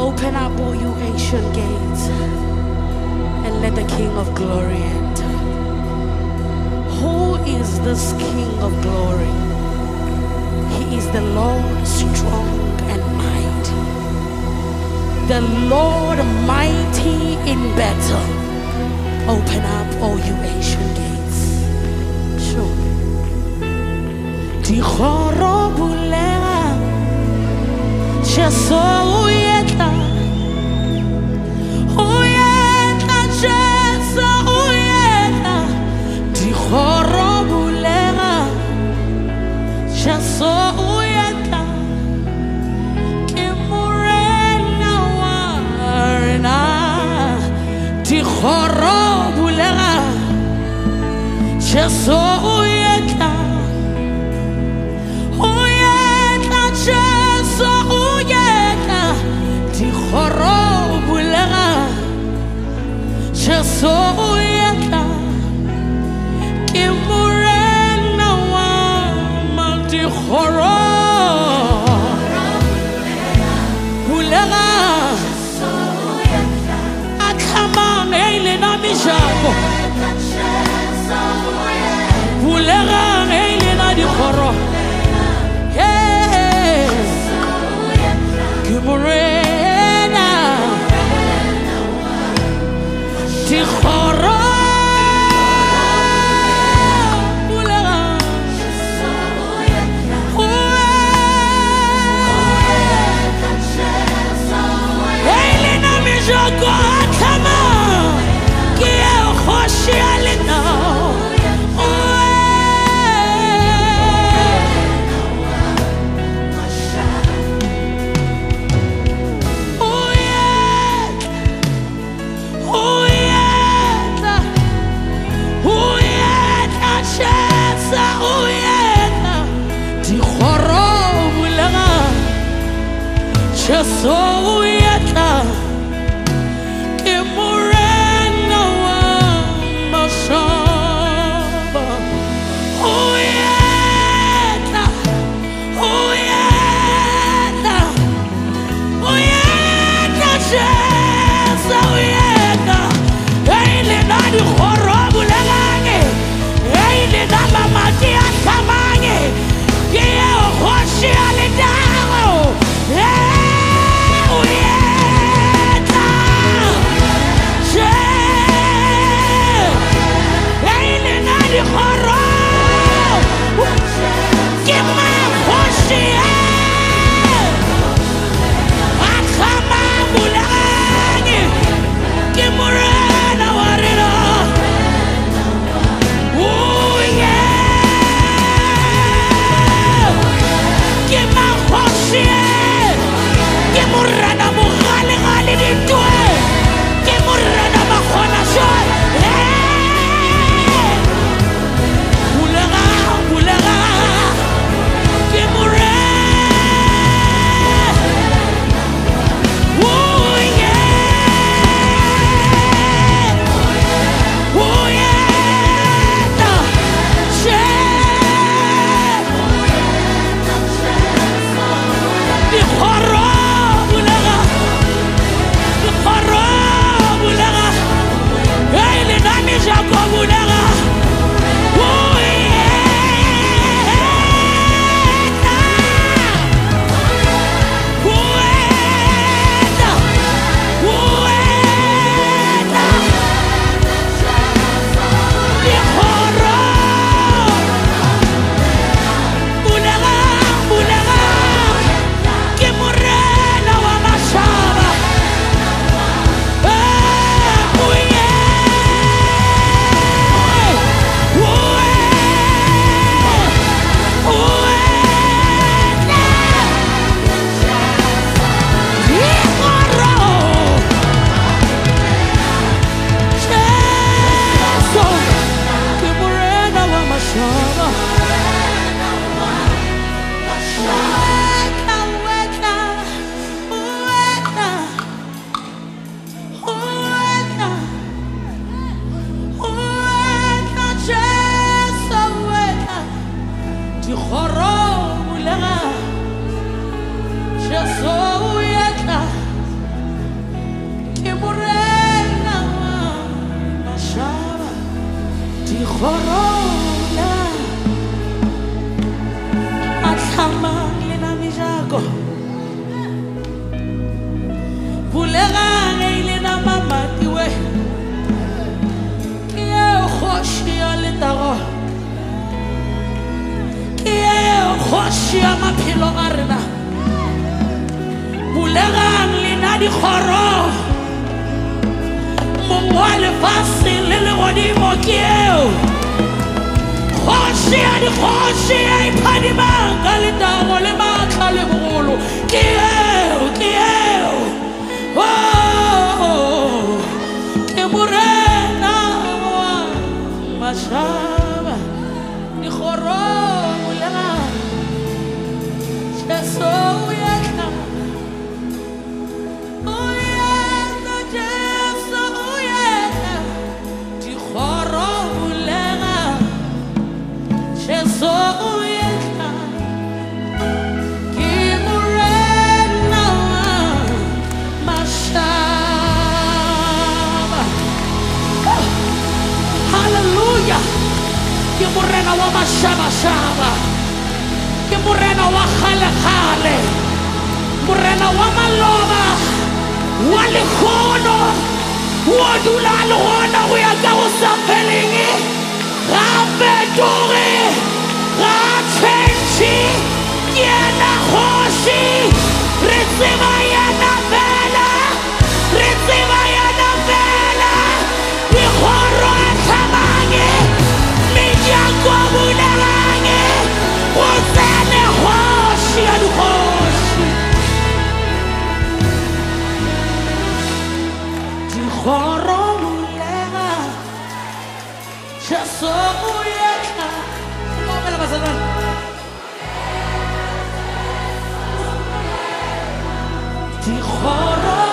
Open up, all you ancient gates, and let the King of glory enter. Who is this King of glory? He is the Lord strong and mighty, the Lord mighty in battle. Open up, all you ancient gates. Sure. Give kgoši ya maphelo a rena bulegang lena dikgoro mong wa lefatshe le legodimo ke eo kgoši ya dikgoši ya iphadimang ka letamo le maatla le bogolo ke eo ke morena wa mašaba dikgoro bulegang Jesu uyetla Jesu uyetla dikgoro bulegang Jesu uyetla ke morena wa mašaba Hallelujah ke morena wa mašaba ke morena wa kgale morena wa maloba wa lekgono wa dula le gona go ya ka go sa feleng ga fetoge ga tšhentšhe ke ena kgoši re tseba yena fela dikgoro a tlhamang menyako bulegang go tsene kgoši ya dikgoši dikgoro bulega Jesu uyetla Momela bazalwane dikgoro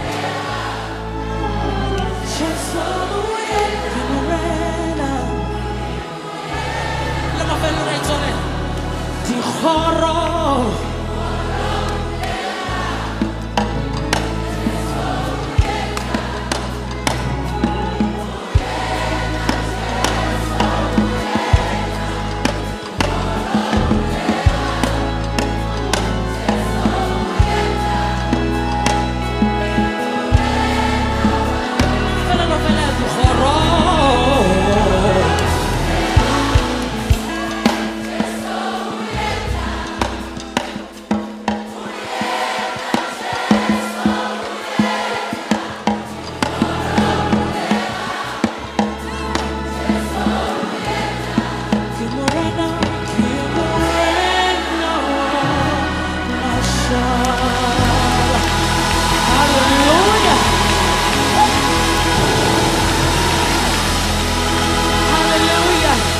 Jesu uyetla morena le mafelo re tsone dikgoro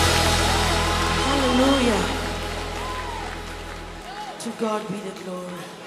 To God be the glory.